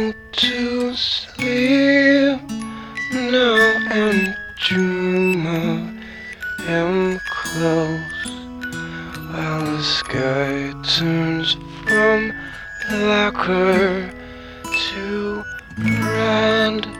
to sleep now and dream of him close, while the sky turns from lacquer to red.